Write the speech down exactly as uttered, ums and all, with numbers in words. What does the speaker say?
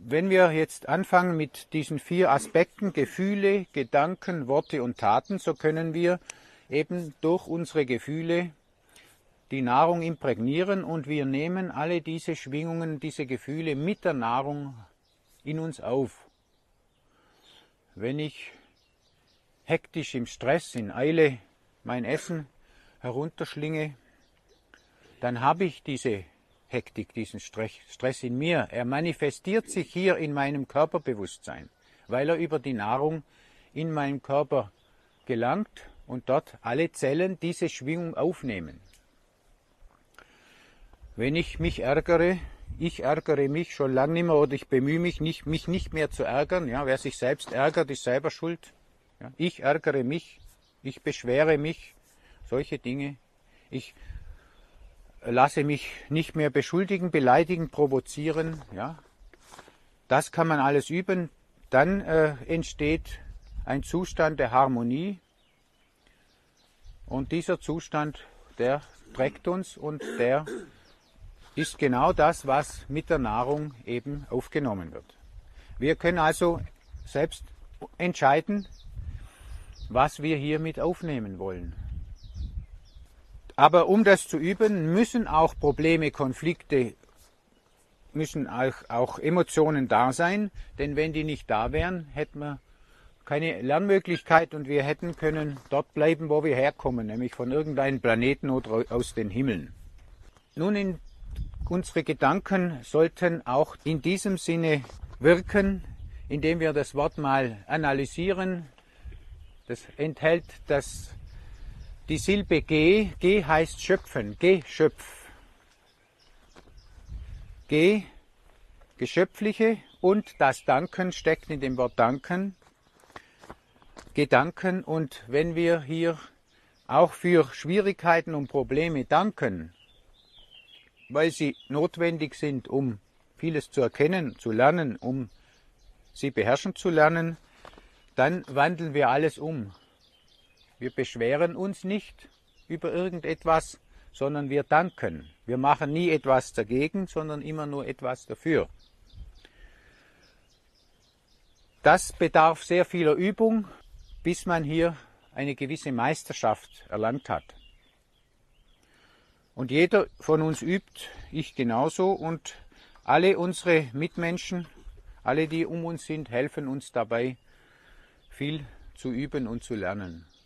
wenn wir jetzt anfangen mit diesen vier Aspekten, Gefühle, Gedanken, Worte und Taten, so können wir eben durch unsere Gefühle die Nahrung imprägnieren und wir nehmen alle diese Schwingungen, diese Gefühle mit der Nahrung in uns auf. Wenn ich hektisch im Stress, in Eile mein Essen herunterschlinge, dann habe ich diese Hektik, diesen Stress in mir. Er manifestiert sich hier in meinem Körperbewusstsein, weil er über die Nahrung in meinen Körper gelangt und dort alle Zellen diese Schwingung aufnehmen. Wenn ich mich ärgere, ich ärgere mich schon lange nicht mehr oder ich bemühe mich, nicht, mich nicht mehr zu ärgern. Ja, wer sich selbst ärgert, ist selber schuld. Ja, ich ärgere mich, ich beschwere mich, solche Dinge. Ich lasse mich nicht mehr beschuldigen, beleidigen, provozieren. Ja, das kann man alles üben. Dann äh, entsteht ein Zustand der Harmonie. Und dieser Zustand, der trägt uns und der ist genau das, was mit der Nahrung eben aufgenommen wird. Wir können also selbst entscheiden, was wir hier mit aufnehmen wollen. Aber um das zu üben, müssen auch Probleme, Konflikte, müssen auch, auch Emotionen da sein, denn wenn die nicht da wären, hätten wir keine Lernmöglichkeit und wir hätten können dort bleiben, wo wir herkommen, nämlich von irgendeinem Planeten oder aus den Himmeln. Nun, in unsere Gedanken sollten auch in diesem Sinne wirken, indem wir das Wort mal analysieren. Das enthält das, die Silbe Ge. Ge heißt schöpfen, Geschöpf. Ge, geschöpfliche und das Danken steckt in dem Wort Danken. Gedanken und wenn wir hier auch für Schwierigkeiten und Probleme danken, weil sie notwendig sind, um vieles zu erkennen, zu lernen, um sie beherrschen zu lernen, dann wandeln wir alles um. Wir beschweren uns nicht über irgendetwas, sondern wir danken. Wir machen nie etwas dagegen, sondern immer nur etwas dafür. Das bedarf sehr vieler Übung, bis man hier eine gewisse Meisterschaft erlangt hat. Und jeder von uns übt, ich genauso, und alle unsere Mitmenschen, alle, die um uns sind, helfen uns dabei, viel zu üben und zu lernen.